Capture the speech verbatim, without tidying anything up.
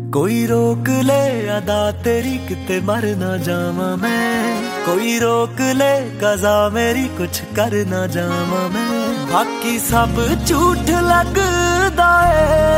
कोई रोक ले अदा तेरी किते मर ना जावा मैं, कोई रोक ले कज़ा मेरी कुछ कर ना जावा मैं। बाकी सब झूठ लगदा है।